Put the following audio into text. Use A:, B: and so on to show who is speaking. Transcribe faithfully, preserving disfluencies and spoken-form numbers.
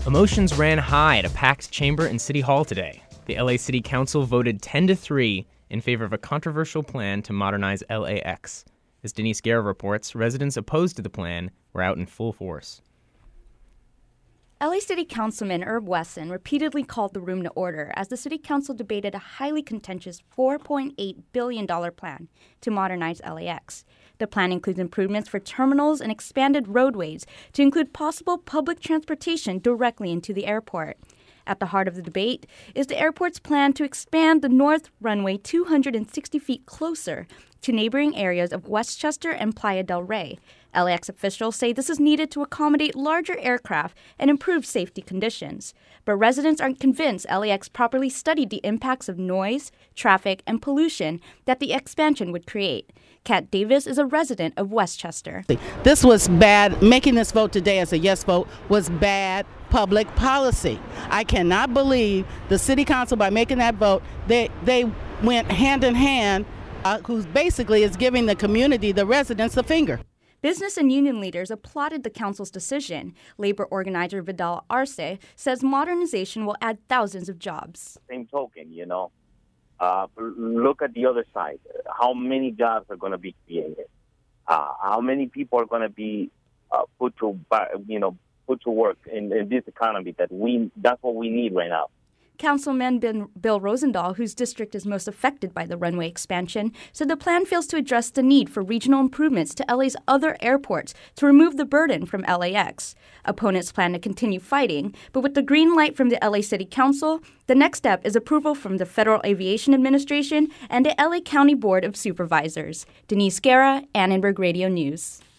A: Emotions ran high at a packed chamber in City Hall today. The L A City Council voted ten to three in favor of a controversial plan to modernize L A X. As Denise Guerra reports, residents opposed to the plan were out in full force.
B: L A City Councilman Herb Wesson repeatedly called the room to order as the City Council debated a highly contentious four point eight billion dollars plan to modernize L A X. The plan includes improvements for terminals and expanded roadways to include possible public transportation directly into the airport. At the heart of the debate is the airport's plan to expand the north runway two hundred sixty feet closer to neighboring areas of Westchester and Playa del Rey. L A X officials say this is needed to accommodate larger aircraft and improve safety conditions. But residents aren't convinced L A X properly studied the impacts of noise, traffic, and pollution that the expansion would create. Kat Davis is a resident of Westchester.
C: This was bad. Making this vote today as a yes vote was bad public policy. I cannot believe the City Council, by making that vote, they, they went hand in hand, uh, who basically is giving the community, the residents, the finger.
B: Business and union leaders applauded the council's decision. Labor organizer Vidal Arce says modernization will add thousands of jobs.
D: Same token, you know, uh, look at the other side. How many jobs are going to be created? Uh, how many people are going to be uh, put to, you know, put to work in, in this economy that we, that's what we need right now.
B: Councilman ben, Bill Rosendahl, whose district is most affected by the runway expansion, said the plan fails to address the need for regional improvements to L A's other airports to remove the burden from L A X. Opponents plan to continue fighting, but with the green light from the L A City Council, the next step is approval from the Federal Aviation Administration and the L A County Board of Supervisors. Denise Guerra, Annenberg Radio News.